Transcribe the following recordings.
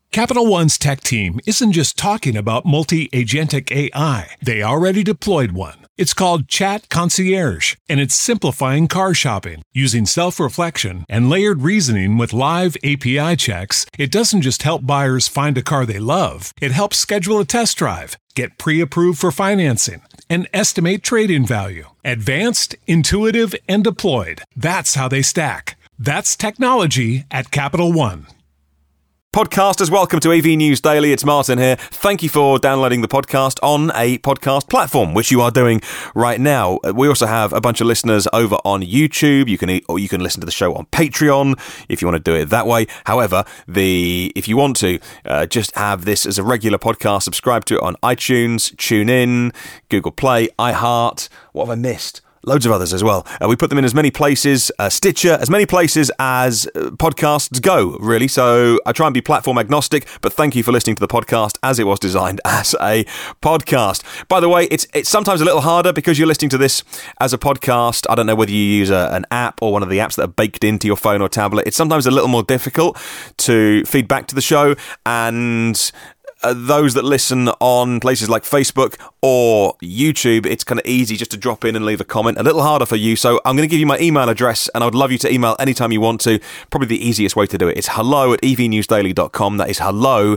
Capital One's tech team isn't just talking about multi-agentic AI. They already deployed one. It's called Chat Concierge, and it's simplifying car shopping. Using self-reflection and layered reasoning with live API checks, it doesn't just help buyers find a car they love. It helps schedule a test drive, get pre-approved for financing, and estimate trade-in value. Advanced, intuitive, and deployed. That's how they stack. That's technology at Capital One. Podcasters, welcome to EV News Daily. It's Martin here. Thank you for downloading the podcast on a podcast platform, which you are doing right now. We also have a bunch of listeners over on YouTube. You can listen to the show on Patreon if you want to do it that way. However, if you want to just have this as a regular podcast, subscribe to it on iTunes, TuneIn, Google Play, iHeart. What have I missed? Loads of others as well. We put them in as many places, Stitcher, as many places as podcasts go, really. So I try and be platform agnostic, but thank you for listening to the podcast as it was designed as a podcast. By the way, it's sometimes a little harder because you're listening to this as a podcast. I don't know whether you use an app or one of the apps that are baked into your phone or tablet. It's sometimes a little more difficult to feed back to the show, and those that listen on places like Facebook or YouTube, it's kind of easy just to drop in and leave a comment. A little harder for you, so I'm going to give you my email address, and I would love you to email anytime you want to. Probably the easiest way to do it is hello@evnewsdaily.com. That is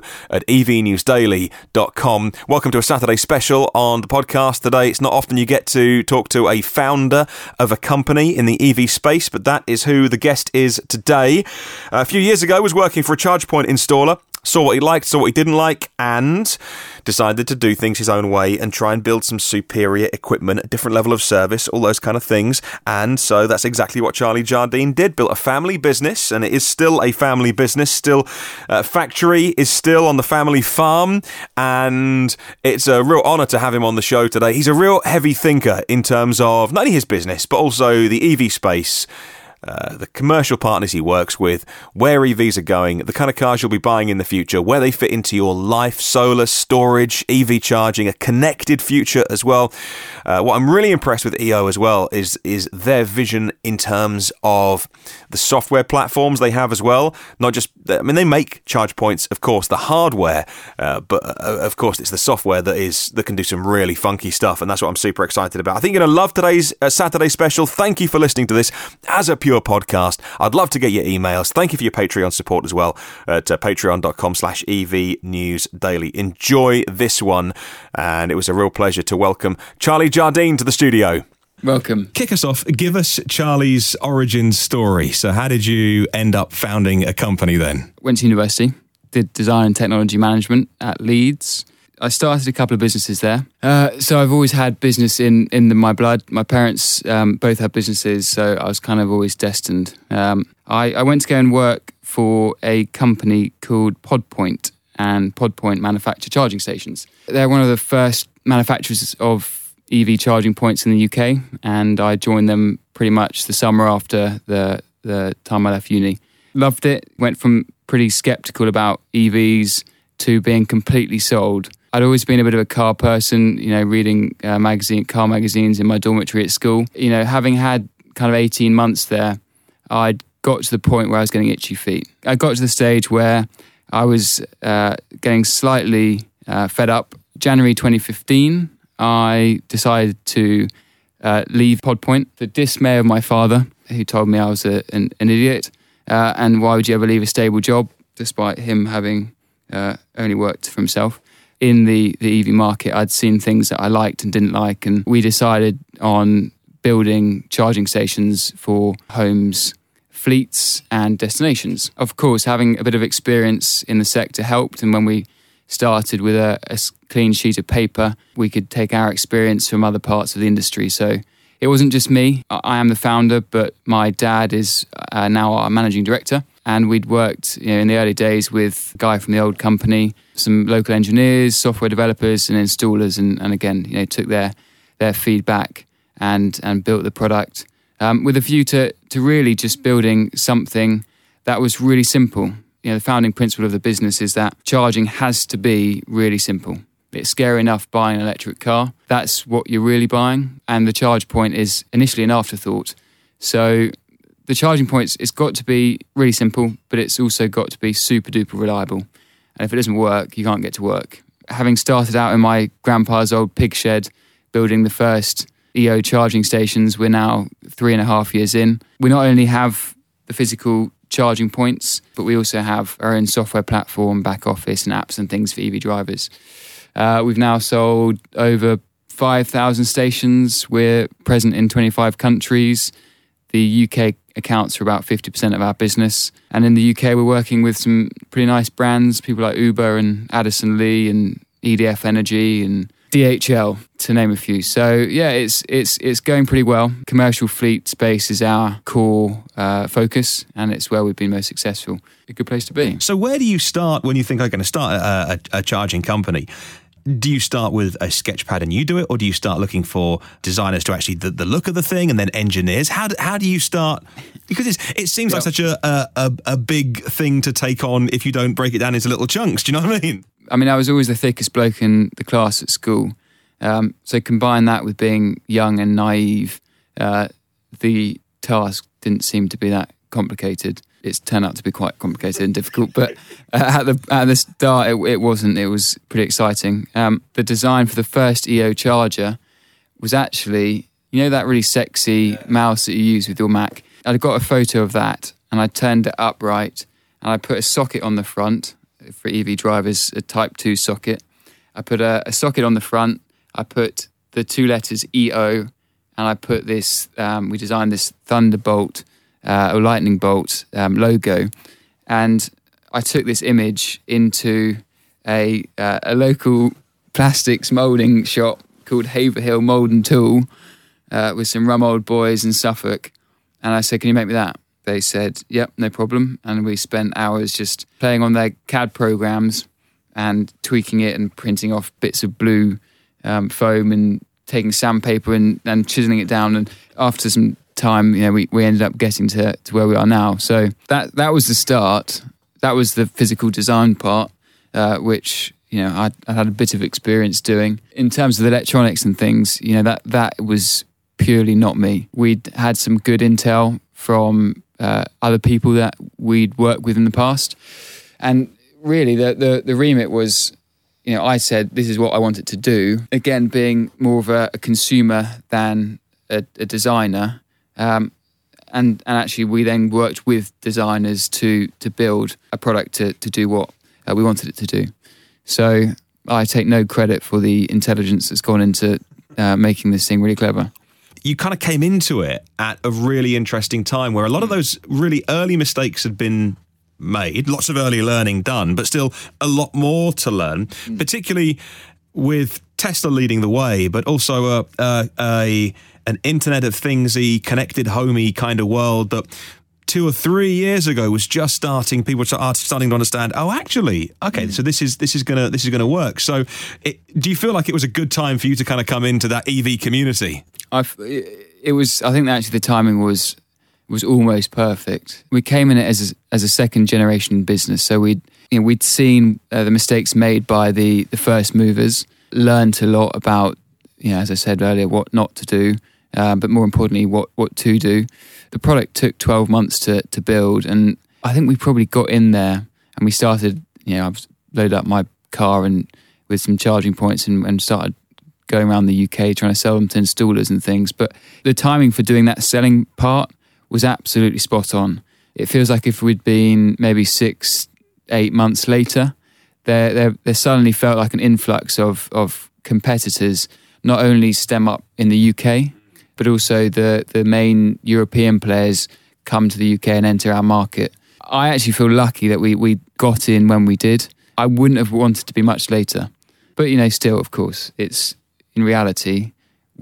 hello@evnewsdaily.com. Welcome to a Saturday special on the podcast today. It's not often you get to talk to a founder of a company in the EV space, but that is who the guest is today. A few years ago, I was working for a charge point installer. Saw what he liked, saw what he didn't like, and decided to do things his own way and try and build some superior equipment, a different level of service, all those kind of things. And so that's exactly what Charlie Jardine did. Built a family business, and it is still a family business. Still, factory is still on the family farm, and it's a real honour to have him on the show today. He's a real heavy thinker in terms of not only his business, but also the EV space. The commercial partners he works with, where EVs are going, the kind of cars you'll be buying in the future, where they fit into your life, solar, storage, EV charging, a connected future as well. What I'm really impressed with EO as well is their vision in terms of the software platforms they have as well. Not just, they make charge points, of course, the hardware, but of course it's the software that can do some really funky stuff, and that's what I'm super excited about. I think you're going to love today's Saturday special. Thank you for listening to this as a pure podcast. I'd love to get your emails. Thank you for your Patreon support as well at patreon.com/evnewsdaily. Enjoy this one, and it was a real pleasure to welcome Charlie Jardine to the studio. Welcome. Kick us off. Give us Charlie's origin story. So how did you end up founding a company then? Went to university, did design and technology management at Leeds. I started a couple of businesses there. So I've always had business in my blood. My parents both had businesses, so I was kind of always destined. I went to go and work for a company called PodPoint, and PodPoint manufacture charging stations. They're one of the first manufacturers of EV charging points in the UK, and I joined them pretty much the summer after the time I left uni. Loved it. Went from pretty sceptical about EVs to being completely sold. I'd always been a bit of a car person, reading car magazines in my dormitory at school. Having had kind of 18 months there, I'd got to the point where I was getting itchy feet. I got to the stage where I was getting slightly fed up. January 2015, I decided to leave PodPoint. The dismay of my father, who told me I was an idiot, and why would you ever leave a stable job, despite him having only worked for himself. In the EV market, I'd seen things that I liked and didn't like, and we decided on building charging stations for homes, fleets and destinations. Of course, having a bit of experience in the sector helped, and when we started with a clean sheet of paper, we could take our experience from other parts of the industry. So it wasn't just me. I am the founder, but my dad is now our managing director. And we'd worked in the early days with a guy from the old company, some local engineers, software developers and installers, and again, took their feedback and built the product with a view to really just building something that was really simple. The founding principle of the business is that charging has to be really simple. It's scary enough buying an electric car. That's what you're really buying. And the charge point is initially an afterthought. So the charging points, it's got to be really simple, but it's also got to be super duper reliable. And if it doesn't work, you can't get to work. Having started out in my grandpa's old pig shed, building the first EO charging stations, we're now 3.5 years in. We not only have the physical charging points, but we also have our own software platform, back office and apps and things for EV drivers. We've now sold over 5,000 stations. We're present in 25 countries. The UK accounts for about 50% of our business. And in the UK, we're working with some pretty nice brands, people like Uber and Addison Lee and EDF Energy and DHL, to name a few. So yeah, it's going pretty well. Commercial fleet space is our core focus, and it's where we've been most successful. A good place to be. So where do you start when you think I'm going to start a charging company? Do you start with a sketch pad and you do it, or do you start looking for designers to actually the look of the thing, and then engineers? How do you start? Because it seems like such a big thing to take on if you don't break it down into little chunks. Do you know what I mean? I mean, I was always the thickest bloke in the class at school. So combine that with being young and naive, the task didn't seem to be that complicated. It's turned out to be quite complicated and difficult, but at the start it wasn't. It was pretty exciting. The design for the first EO charger was actually, you know, that really sexy mouse that you use with your Mac. I got a photo of that and I turned it upright and I put a socket on the front for EV drivers, a Type 2 socket. I put a socket on the front. I put the 2 letters EO, and I put this. We designed this Thunderbolt or lightning bolt logo, and I took this image into a local plastics moulding shop called Haverhill Mould and Tool with some rum old boys in Suffolk, and I said, "Can you make me that?" They said, "Yep, no problem." And we spent hours just playing on their CAD programs and tweaking it and printing off bits of blue foam and taking sandpaper and chiseling it down. And after some time, you know, we ended up getting to where we are now. So that was the start. That was the physical design part, which, you know, I had a bit of experience doing. In terms of the electronics and things, you know, that was purely not me. We'd had some good intel from other people that we'd worked with in the past. And really the remit was, you know, I said, this is what I wanted to do. Again, being more of a consumer than a designer. And actually we then worked with designers to build a product to do what we wanted it to do. So I take no credit for the intelligence that's gone into making this thing really clever. You kind of came into it at a really interesting time where a lot of those really early mistakes had been made, lots of early learning done, but still a lot more to learn, particularly with Tesla leading the way, but also an Internet of Thingsy, connected homey kind of world that 2 or 3 years ago was just starting. People are starting to understand. Oh, actually, okay. So this is gonna work. So, do you feel like it was a good time for you to kind of come into that EV community? It was. I think that actually the timing was almost perfect. We came in it as a second generation business, so we'd seen the mistakes made by the first movers, learned a lot about, you know, as I said earlier, what not to do, but more importantly, what to do. The product took 12 months to build, and I think we probably got in there and we started. You know, I've loaded up my car and with some charging points and started going around the UK trying to sell them to installers and things. But the timing for doing that selling part was absolutely spot on. It feels like if we'd been maybe 6-8 months later, there suddenly felt like an influx of competitors, not only stem up in the UK, but also the main European players come to the UK and enter our market. I actually feel lucky that we got in when we did. I wouldn't have wanted to be much later. But, you know, still, of course, it's in reality,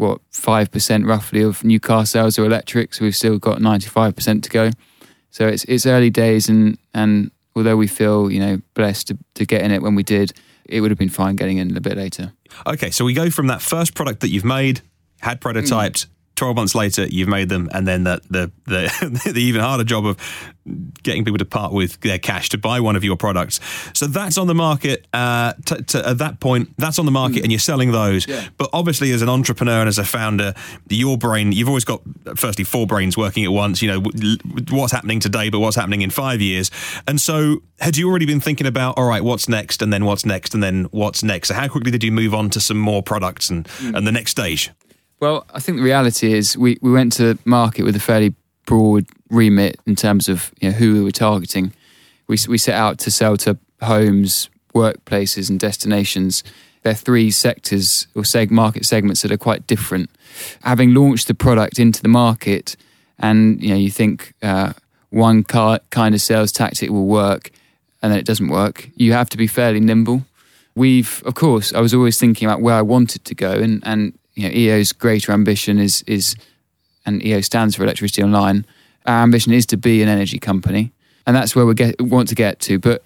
5% roughly of new car sales are electric, so we've still got 95% to go. So it's early days, and although we feel, you know, blessed to get in it when we did, it would have been fine getting in a bit later. Okay, so we go from that first product that you've made, had prototyped, 12 months later, you've made them, and then the even harder job of getting people to part with their cash to buy one of your products. So that's on the market. At that point, that's on the market, and you're selling those. Yeah. But obviously, as an entrepreneur and as a founder, your brain, you've always got, firstly, 4 brains working at once. You know, what's happening today, but what's happening in 5 years. And so, had you already been thinking about, all right, what's next, and then what's next, and then what's next? So how quickly did you move on to some more products and the next stage? Well, I think the reality is we went to market with a fairly broad remit in terms of, you know, who we were targeting. We set out to sell to homes, workplaces and destinations. They're 3 sectors or market segments that are quite different. Having launched the product into the market, and you know, you think one kind of sales tactic will work and then it doesn't work, you have to be fairly nimble. Of course, I was always thinking about where I wanted to go, and you know, EO's greater ambition is, and EO stands for Electricity Online. Our ambition is to be an energy company, and that's where we want to get to. But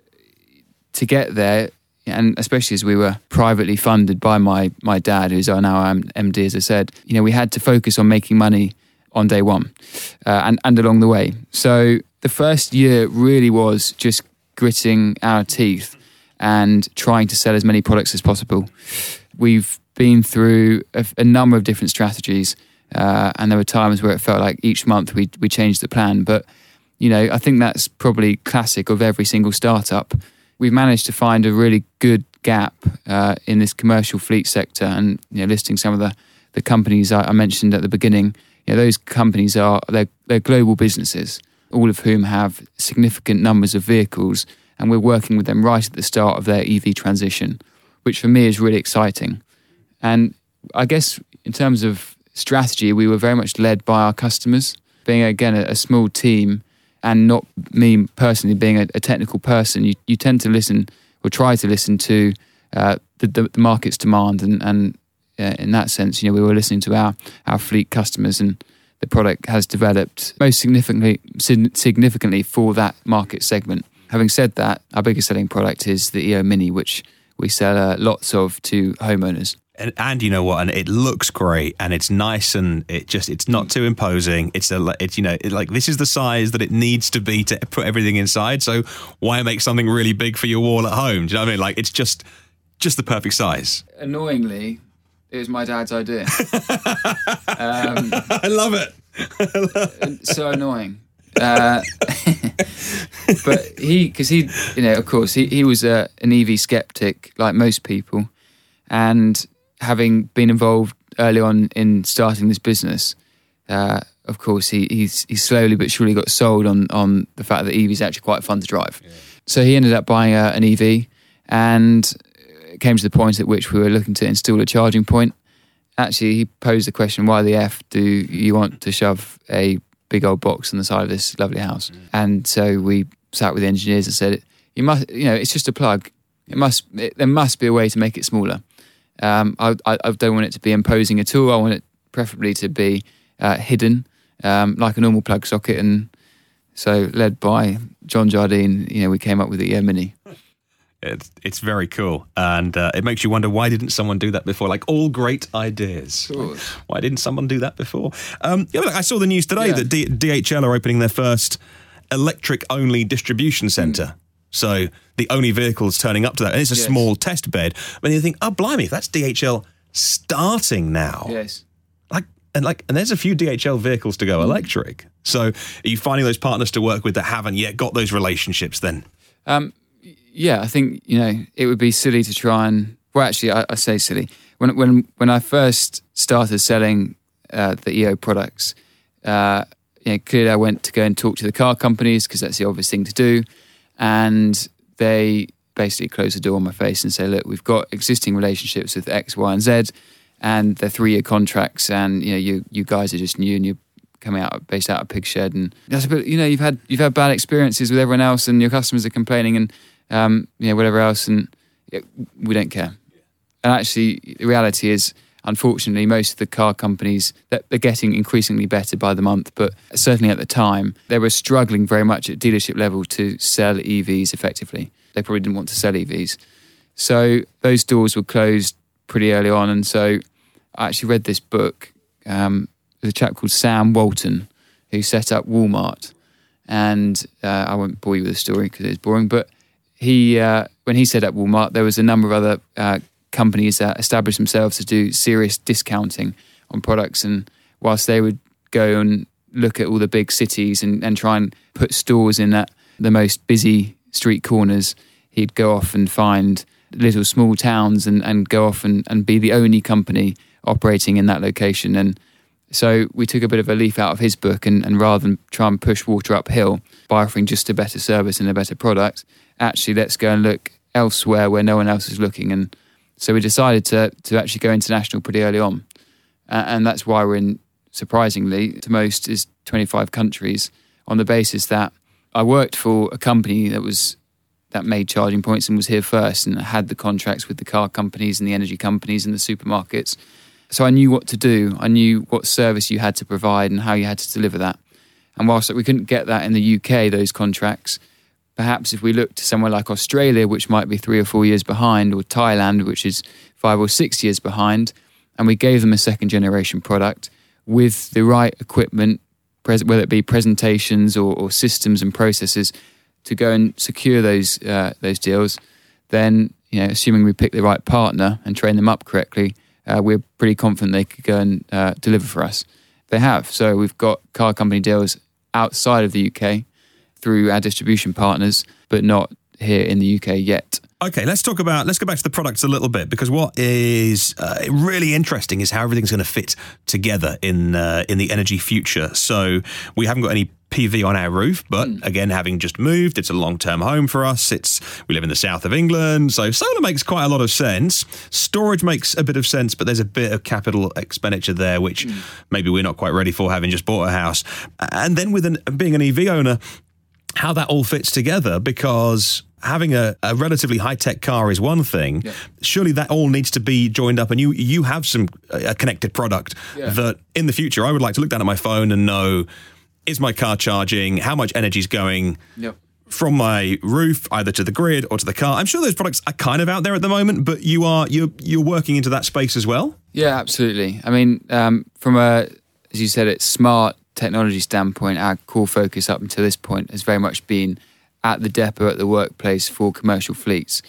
to get there, and especially as we were privately funded by my dad, who's now our MD, as I said, you know, we had to focus on making money on day one, and along the way. So the first year really was just gritting our teeth and trying to sell as many products as possible. We've been through a number of different strategies, and there were times where it felt like each month we changed the plan. But, you know, I think that's probably classic of every single startup. We've managed to find a really good gap in this commercial fleet sector, and, you know, listing some of the companies I mentioned at the beginning. You know, those companies they're global businesses, all of whom have significant numbers of vehicles, and we're working with them right at the start of their EV transition, which for me is really exciting. And I guess in terms of strategy, we were very much led by our customers. Being, again, a small team, and not me personally being a technical person, you tend to listen, or try to listen to the market's demand. And in that sense, you know, we were listening to our fleet customers, and the product has developed most significantly for that market segment. Having said that, our biggest selling product is the EO Mini, which we sell lots of to homeowners. And you know what? And it looks great, and it's nice, and it's not too imposing. It's like this is the size that it needs to be to put everything inside. So why make something really big for your wall at home? Do you know what I mean? Like, it's just the perfect size. Annoyingly, it was my dad's idea. I love it. So annoying. But because he, you know, of course, he was an EV skeptic like most people, and having been involved early on in starting this business, of course, he slowly but surely got sold on the fact that EV is actually quite fun to drive. Yeah. So he ended up buying an EV, and it came to the point at which we were looking to install a charging point. Actually, he posed the question, why the F do you want to shove a big old box on the side of this lovely house? And so we sat with the engineers and said, you must, you know, it's just a plug. There must be a way to make it smaller. I don't want it to be imposing at all. I want it preferably to be hidden, like a normal plug socket. And so, led by John Jardine, you know, we came up with the EO Mini. It's very cool, and it makes you wonder, why didn't someone do that before? Like all great ideas, why didn't someone do that before? I saw the news today that DHL are opening their first electric-only distribution centre. So the only vehicles turning up to that, and it's a small test bed. But you think, oh blimey, that's DHL starting now. Yes. And there's a few DHL vehicles to go electric. So are you finding those partners to work with that haven't yet got those relationships then? Yeah, I think, you know, it would be silly to try and... Well, actually, I say silly. When I first started selling the EO products, you know, clearly I went to go and talk to the car companies because that's the obvious thing to do. And they basically closed the door on my face and say, look, we've got existing relationships with X, Y, and Z, and they're 3-year contracts, and, you know, you guys are just new and you're based out of Pig Shed, and that's a bit, you know, you've had bad experiences with everyone else, and your customers are complaining, and you know, whatever else, and we don't care. And actually, the reality is, unfortunately, most of the car companies, they're getting increasingly better by the month, but certainly at the time, they were struggling very much at dealership level to sell EVs effectively. They probably didn't want to sell EVs. So those doors were closed pretty early on, and so I actually read this book there's a chap called Sam Walton who set up Walmart. And I won't bore you with the story because it's boring, but when he set up Walmart, there was a number of other companies that established themselves to do serious discounting on products. And whilst they would go and look at all the big cities and try and put stores in the most busy street corners, he'd go off and find little small towns and go off and be the only company operating in that location. And so we took a bit of a leaf out of his book and rather than try and push water uphill by offering just a better service and a better product, actually let's go and look elsewhere where no one else is looking. And so we decided to actually go international pretty early on. And that's why we're in, surprisingly, to most is 25 countries, on the basis that I worked for a company that made charging points and was here first and had the contracts with the car companies and the energy companies and the supermarkets. So I knew what to do. I knew what service you had to provide and how you had to deliver that. And whilst we couldn't get that in the UK, those contracts, perhaps if we looked to somewhere like Australia, which might be 3 or 4 years behind, or Thailand, which is 5 or 6 years behind, and we gave them a second generation product with the right equipment, whether it be presentations or systems and processes, to go and secure those deals, then, assuming we pick the right partner and train them up correctly, we're pretty confident they could go and deliver for us. They have. So we've got car company deals outside of the UK through our distribution partners, but not here in the UK yet. Okay, let's go back to the products a little bit, because what is really interesting is how everything's going to fit together in the energy future. So we haven't got any PV on our roof, but again, having just moved, it's a long-term home for us. We live in the south of England, so solar makes quite a lot of sense. Storage makes a bit of sense, but there's a bit of capital expenditure there, which maybe we're not quite ready for, having just bought a house. And then being an EV owner, how that all fits together, because having a relatively high-tech car is one thing. Yeah. Surely that all needs to be joined up, and you have a connected product that in the future I would like to look down at my phone and know, is my car charging? How much energy is going from my roof either to the grid or to the car? I'm sure those products are kind of out there at the moment, but you're working into that space as well? Yeah, absolutely. I mean, from as you said, it's smart technology standpoint, our core focus up until this point has very much been at the depot, at the workplace for commercial fleets.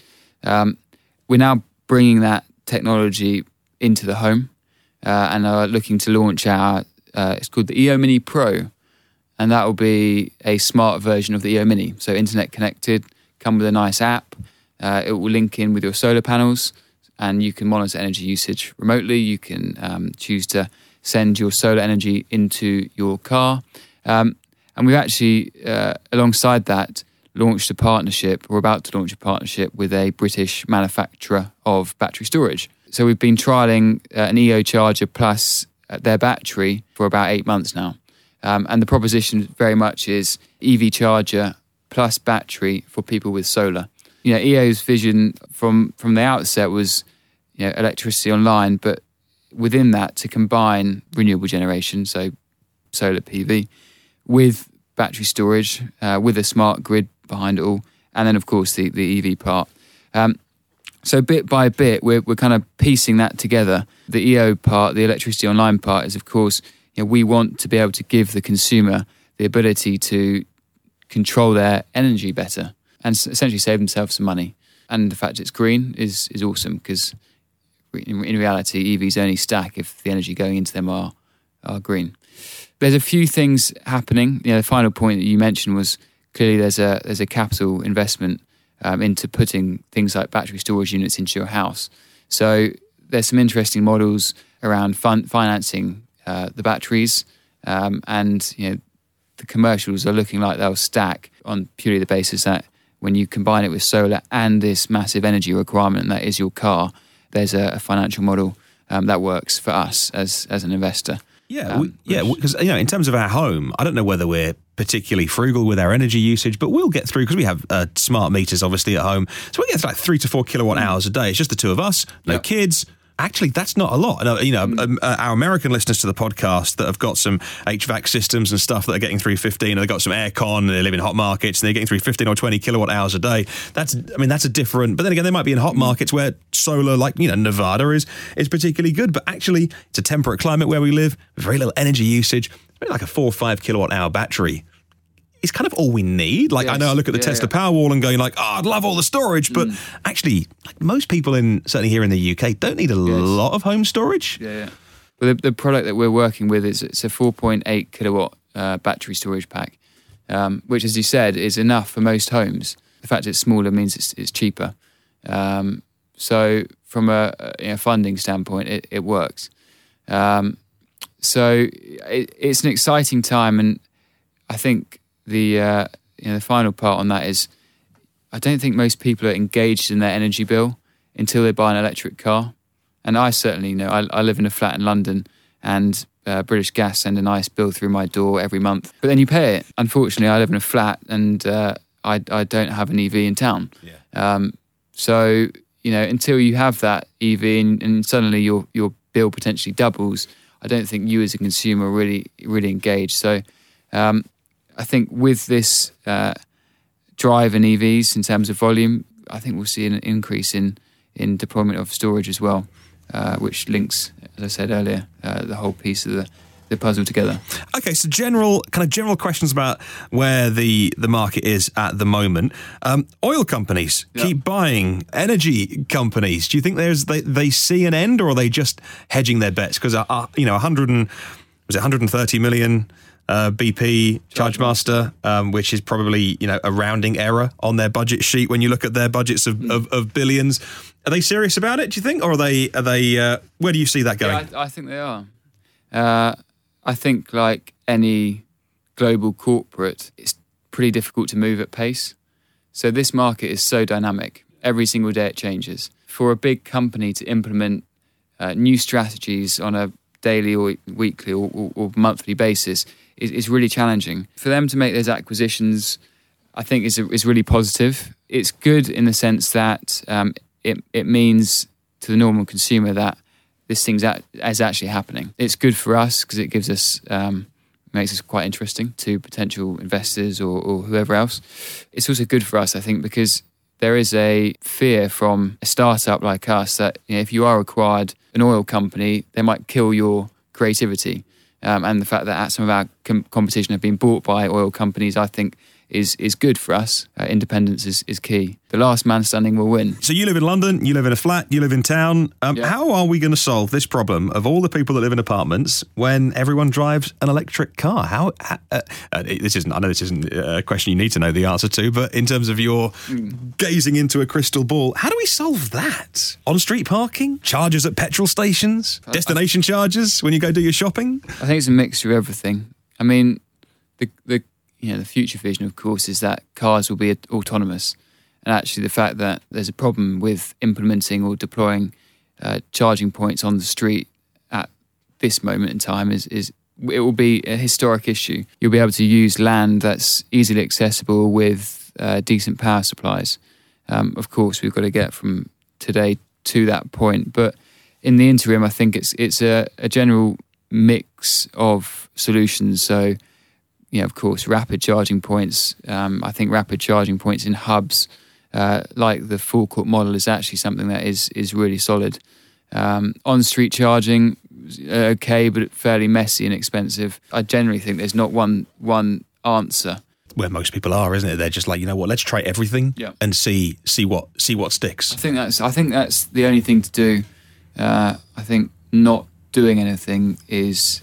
We're now bringing that technology into the home and are looking to launch it's called the EO Mini Pro, and that will be a smart version of the EO Mini. So internet connected, come with a nice app. It will link in with your solar panels and you can monitor energy usage remotely. You can choose to send your solar energy into your car. And we've actually, alongside that, launched a partnership, or about to launch a partnership with a British manufacturer of battery storage. So we've been trialling an EO Charger plus their battery for about 8 months now. And the proposition very much is EV charger plus battery for people with solar. EO's vision from the outset was, electricity online, but within that to combine renewable generation, so solar PV, with battery storage, with a smart grid behind it all, and then of course the EV part. So bit by bit, we're kind of piecing that together. The EO part, the electricity online part, is of course, we want to be able to give the consumer the ability to control their energy better and essentially save themselves some money. And the fact it's green is awesome, because in reality, EVs only stack if the energy going into them are green. There's a few things happening. The final point that you mentioned was clearly there's a capital investment into putting things like battery storage units into your house. So there's some interesting models around financing the batteries, and the commercials are looking like they'll stack on purely the basis that when you combine it with solar and this massive energy requirement that is your car, there's a financial model that works for us as an investor. Because in terms of our home, I don't know whether we're particularly frugal with our energy usage, but we'll get through, because we have smart meters obviously at home, so we get like 3 to 4 kilowatt hours a day. It's just the two of us, no kids, actually, that's not a lot. Our American listeners to the podcast that have got some HVAC systems and stuff that are getting through 15, or they've got some aircon, and they live in hot markets, and they're getting through 15 or 20 kilowatt hours a day. That's a different. But then again, they might be in hot markets where solar, like Nevada, is particularly good. But actually, it's a temperate climate where we live, very little energy usage. Maybe like a 4 or 5 kilowatt hour battery is kind of all we need. Like, yes, I know I look at the Tesla Powerwall and going like, I'd love all the storage, but actually, like, most people certainly here in the UK don't need a lot of home storage. Yeah. Well, the product that we're working with it's a 4.8 kilowatt battery storage pack, which, as you said, is enough for most homes. The fact it's smaller means it's cheaper. So from a funding standpoint, it works. So it's an exciting time, and I think the final part on that is I don't think most people are engaged in their energy bill until they buy an electric car. And I certainly know. I live in a flat in London, and British Gas send a nice bill through my door every month. But then you pay it. Unfortunately, I live in a flat, and I don't have an EV in town. Yeah. So until you have that EV and suddenly your bill potentially doubles, I don't think you as a consumer are really engaged. So I think with this drive in EVs in terms of volume, I think we'll see an increase in deployment of storage as well, which links, as I said earlier, the whole piece of the puzzle together. Okay, so general questions about where the market is at the moment. Oil companies keep buying. Energy companies, do you think they see an end, or are they just hedging their bets? Because 130 million BP Chargemaster, which is probably a rounding error on their budget sheet when you look at their budgets of billions. Are they serious about it, do you think, or are they? Where do you see that going? Yeah, I think they are. I think, like any global corporate, it's pretty difficult to move at pace. So this market is so dynamic. Every single day it changes. For a big company to implement new strategies on a daily or weekly or monthly basis is really challenging. For them to make those acquisitions, I think is really positive. It's good in the sense that it means to the normal consumer that this thing's is actually happening. It's good for us because it gives us makes us quite interesting to potential investors or whoever else. It's also good for us, I think, because there is a fear from a startup like us that if you are acquired an oil company, they might kill your creativity. And the fact that some of our competition have been bought by oil companies, I think, is good for us. Independence is key. The last man standing will win. So you live in London, you live in a flat, you live in town. How are we going to solve this problem of all the people that live in apartments when everyone drives an electric car? I know this isn't a question you need to know the answer to, but in terms of your gazing into a crystal ball, how do we solve that? On-street parking? Chargers at petrol stations? Destination charges when you go do your shopping? I think it's a mixture of everything. I mean, the future vision, of course, is that cars will be autonomous. And actually the fact that there's a problem with implementing or deploying charging points on the street at this moment in time is it will be a historic issue. You'll be able to use land that's easily accessible with decent power supplies. Of course, we've got to get from today to that point. But in the interim, I think it's a general mix of solutions. So, of course, rapid charging points. I think rapid charging points in hubs, like the forecourt model, is actually something that is really solid. On-street charging, okay, but fairly messy and expensive. I generally think there's not one answer. Where most people are, isn't it? They're just like, let's try everything and see what sticks. I think that's the only thing to do. I think not doing anything is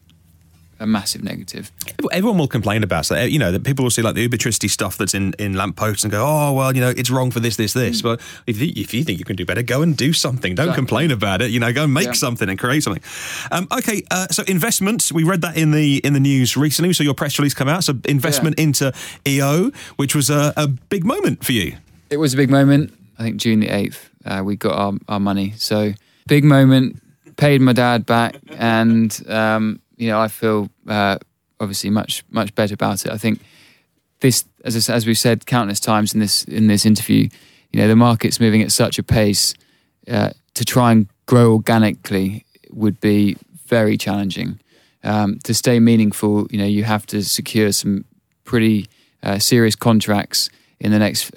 a massive negative. Everyone will complain about that. That people will see like the Ubitricity stuff that's in lampposts and go, oh, well, it's wrong for this. But if you think you can do better, go and do something. Don't complain about it. Go and make something and create something. Okay, so investment. We read that in the news recently. We saw your press release come out. So investment into EO, which was a big moment for you. It was a big moment. I think June the 8th, we got our money. So big moment. Paid my dad back, and I feel obviously much better about it. I think this, as we've said countless times in this interview, the market's moving at such a pace to try and grow organically would be very challenging. To stay meaningful, you have to secure some pretty serious contracts in the next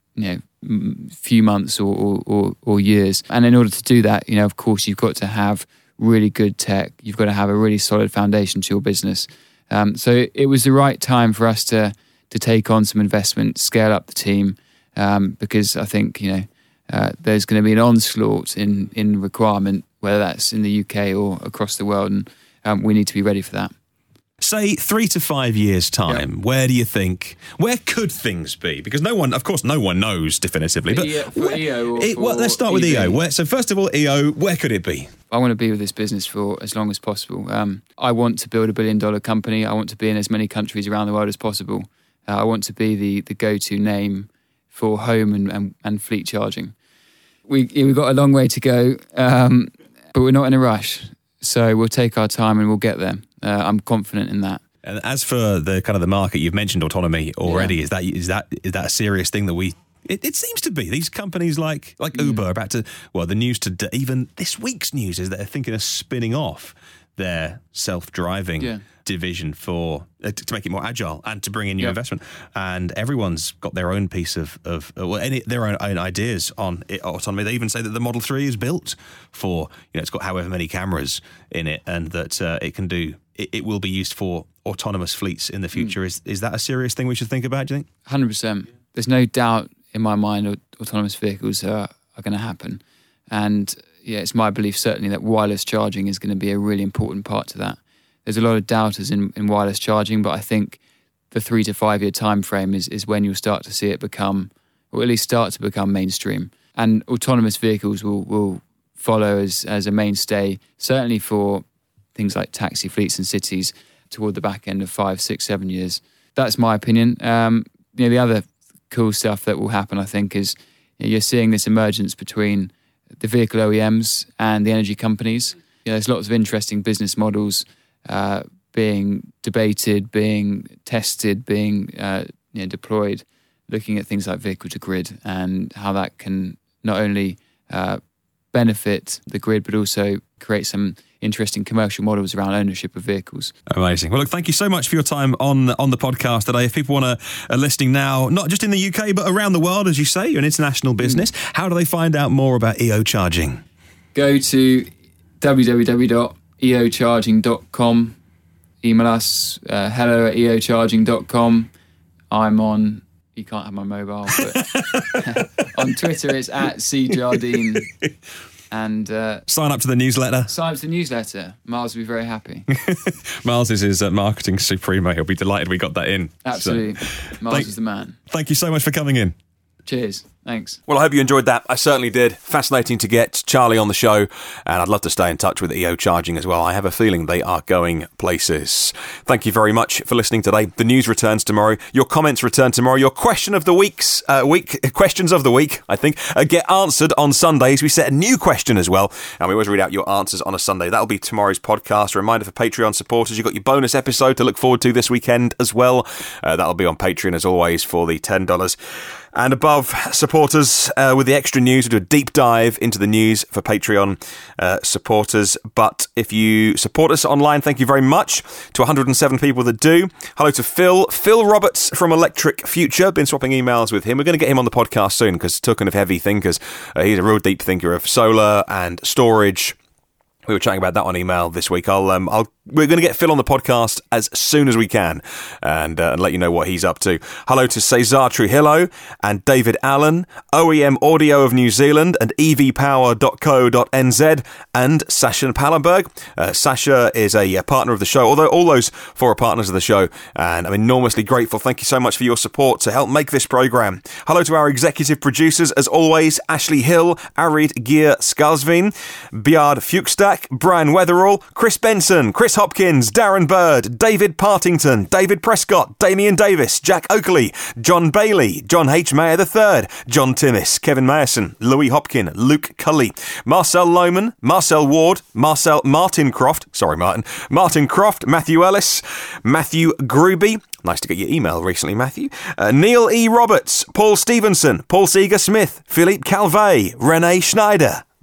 few months or years. And in order to do that, of course, you've got to have really good tech. You've got to have a really solid foundation to your business. So it was the right time for us to take on some investment, scale up the team, because I think there's going to be an onslaught in requirement, whether that's in the UK or across the world, and we need to be ready for that. Say 3 to 5 years' time, where could things be? Because no one knows definitively. But let's start with EO. So first of all, EO, where could it be? I want to be with this business for as long as possible. I want to build $1 billion company. I want to be in as many countries around the world as possible. I want to be the go-to name for home and fleet charging. We've got a long way to go, but we're not in a rush. So we'll take our time and we'll get there. I'm confident in that. And as for the kind of the market, you've mentioned autonomy already. Yeah. Is that a serious thing that it seems to be? These companies like Uber are about to, the news today, even this week's news is that they're thinking of spinning off their self-driving division to make it more agile and to bring in new investment. And everyone's got their own piece of their own ideas on autonomy. They even say that the Model 3 is built for, it's got however many cameras in it, and that it will be used for autonomous fleets in the future. Is that a serious thing we should think about, do you think? 100%. There's no doubt in my mind autonomous vehicles are going to happen. And it's my belief certainly that wireless charging is going to be a really important part to that. There's a lot of doubters in wireless charging, but I think the 3 to 5 year time frame is when you'll start to see it become, or at least start to become mainstream. And autonomous vehicles will follow as a mainstay, certainly for things like taxi fleets and cities toward the back end of 5, 6, 7 years. That's my opinion. The other cool stuff that will happen, I think, is you're seeing this emergence between the vehicle OEMs and the energy companies. There's lots of interesting business models being debated, being tested, being deployed, looking at things like vehicle to grid and how that can not only benefit the grid but also create some interesting commercial models around ownership of vehicles. Amazing. Well, look, thank you so much for your time on the podcast today. If people are listening now, not just in the UK, but around the world, as you say, you're an international business, how do they find out more about EO Charging? Go to www.eocharging.com. Email us, hello@eocharging.com. I'm on, you can't have my mobile, but on Twitter it's @CJardine. And sign up to the newsletter. Miles will be very happy. Miles is his marketing supremo. He'll be delighted we got that in. Absolutely. So, Miles is the man. Thank you so much for coming in. Cheers. Thanks. Well, I hope you enjoyed that. I certainly did. Fascinating to get Charlie on the show, and I'd love to stay in touch with EO Charging as well. I have a feeling they are going places. Thank you very much for listening today. The news returns tomorrow. Your comments return tomorrow. Your questions of the week, I think, get answered on Sundays. We set a new question as well, and we always read out your answers on a Sunday. That'll be tomorrow's podcast. A reminder for Patreon supporters, you've got your bonus episode to look forward to this weekend as well. That'll be on Patreon as always for the $10 and above supporters. With the extra news, we'll do a deep dive into the news for Patreon supporters. But if you support us online, thank you very much to 107 people that do. Hello to Phil Roberts from Electric Future. Been swapping emails with him. We're going to get him on the podcast soon because talking of heavy thinkers, he's a real deep thinker of solar and storage. We were chatting about that on email this week. We're going to get Phil on the podcast as soon as we can and let you know what he's up to. Hello to Cesar Trujillo and David Allen, OEM Audio of New Zealand and evpower.co.nz, and Sasha Pallenberg. Sasha is a partner of the show, although all those four are partners of the show, and I'm enormously grateful. Thank you so much for your support to help make this programme. Hello to our executive producers, as always, Ashley Hill, Arid Gear Skalsveen, Bjard Fuchstak, Brian Weatherall, Chris Benson, Chris Hopkins, Darren Bird, David Partington, David Prescott, Damian Davis, Jack Oakley, John Bailey, John H. Mayer III, John Timmis, Kevin Mayerson, Louis Hopkin, Luke Cully, Marcel Lohman, Marcel Ward, Martin Croft, Matthew Ellis, Matthew Gruby. Nice to get your email recently, Matthew. Neil E. Roberts, Paul Stevenson, Paul Seeger Smith, Philippe Calvet, Renee Schneider,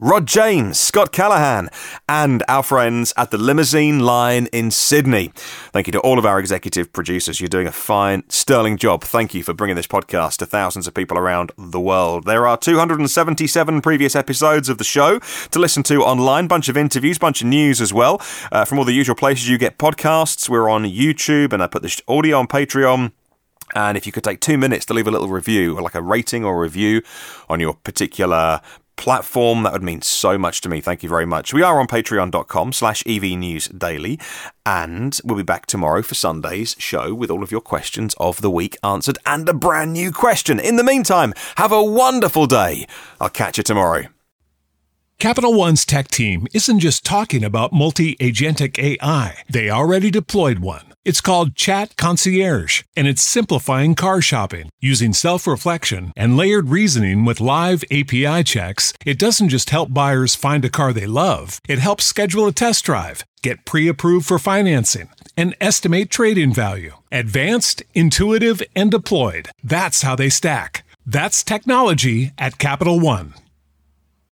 Rod James, Scott Callahan, and our friends at the Limousine Line in Sydney. Thank you to all of our executive producers. You're doing a fine, sterling job. Thank you for bringing this podcast to thousands of people around the world. There are 277 previous episodes of the show to listen to online. Bunch of interviews, bunch of news as well. From all the usual places you get podcasts. We're on YouTube, and I put the audio on Patreon. And if you could take 2 minutes to leave a little review, or like a rating or review on your particular platform, that would mean so much to me. Thank you very much. We are on patreon.com/evnewsdaily, and we'll be back tomorrow for Sunday's show with all of your questions of the week answered and a brand new question. In the meantime, have a wonderful day. I'll catch you tomorrow. Capital One's tech team isn't just talking about multi-agentic AI. They already deployed one. It's called Chat Concierge, and it's simplifying car shopping. Using self-reflection and layered reasoning with live API checks, it doesn't just help buyers find a car they love. It helps schedule a test drive, get pre-approved for financing, and estimate trade-in value. Advanced, intuitive, and deployed. That's how they stack. That's technology at Capital One.